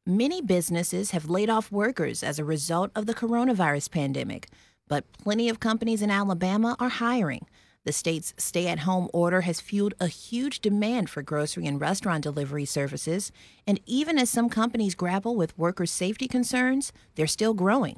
Many businesses have laid off workers as a result of the coronavirus pandemic, but plenty of companies in Alabama are hiring. The state's stay at home order has fueled a huge demand for grocery and restaurant delivery services, and even as some companies grapple with worker safety concerns, they're still growing.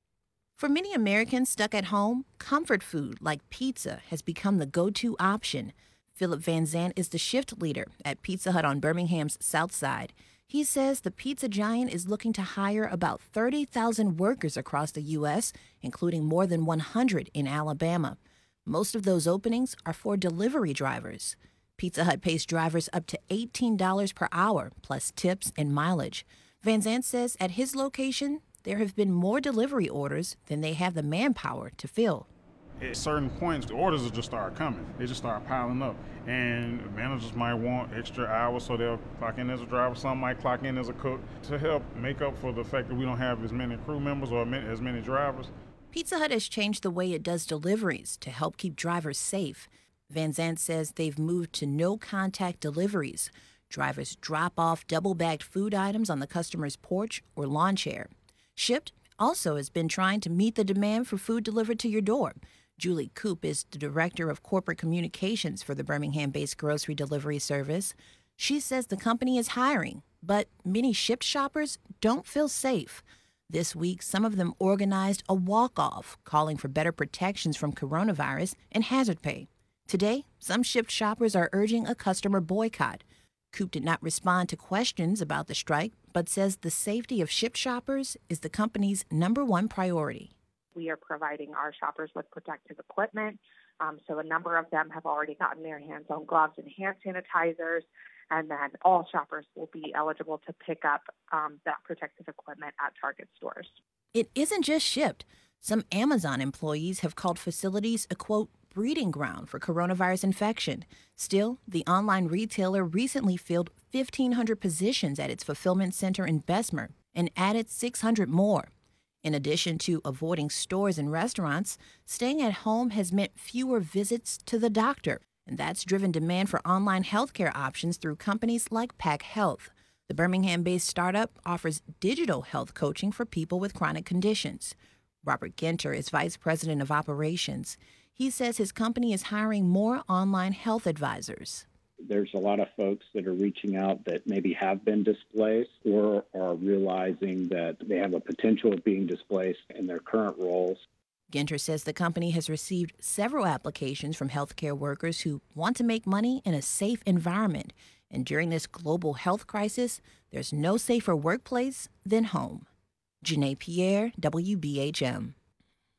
For many Americans stuck at home, comfort food like pizza has become the go to option. Philip Van Zandt is the shift leader at Pizza Hut on Birmingham's South Side. He says the pizza giant is looking to hire about 30,000 workers across the U.S., including more than 100 in Alabama. Most of those openings are for delivery drivers. Pizza Hut pays drivers up to $18 per hour, plus tips and mileage. Van Zandt says at his location, there have been more delivery orders than they have the manpower to fill. At certain points, the orders will just start coming. They just start piling up. And managers might want extra hours, so they'll clock in as a driver. Some might clock in as a cook to help make up for the fact that we don't have as many crew members or as many drivers. Pizza Hut has changed the way it does deliveries to help keep drivers safe. Van Zandt says they've moved to no contact deliveries. Drivers drop off double bagged food items on the customer's porch or lawn chair. Shipt also has been trying to meet the demand for food delivered to your door. Julie Coop is the director of corporate communications for the Birmingham-based grocery delivery service. She says the company is hiring, but many Shipt shoppers don't feel safe. This week, some of them organized a walk-off, calling for better protections from coronavirus and hazard pay. Today, some Shipt shoppers are urging a customer boycott. Coop did not respond to questions about the strike, but says the safety of Shipt shoppers is the company's #1 priority. We are providing our shoppers with protective equipment. So a number of them have already gotten their hands on gloves and hand sanitizers. And then all shoppers will be eligible to pick up that protective equipment at Target stores. It isn't just Shipt. Some Amazon employees have called facilities a, quote, breeding ground for coronavirus infection. Still, the online retailer recently filled 1,500 positions at its fulfillment center in Bessemer and added 600 more. In addition to avoiding stores and restaurants, staying at home has meant fewer visits to the doctor, and that's driven demand for online healthcare options through companies like Pack Health. The Birmingham-based startup offers digital health coaching for people with chronic conditions. Robert Ginter is vice president of operations. He says his company is hiring more online health advisors. There's a lot of folks that are reaching out that maybe have been displaced or are realizing that they have a potential of being displaced in their current roles. Ginter says the company has received several applications from healthcare workers who want to make money in a safe environment. And during this global health crisis, there's no safer workplace than home. Janae Pierre, WBHM.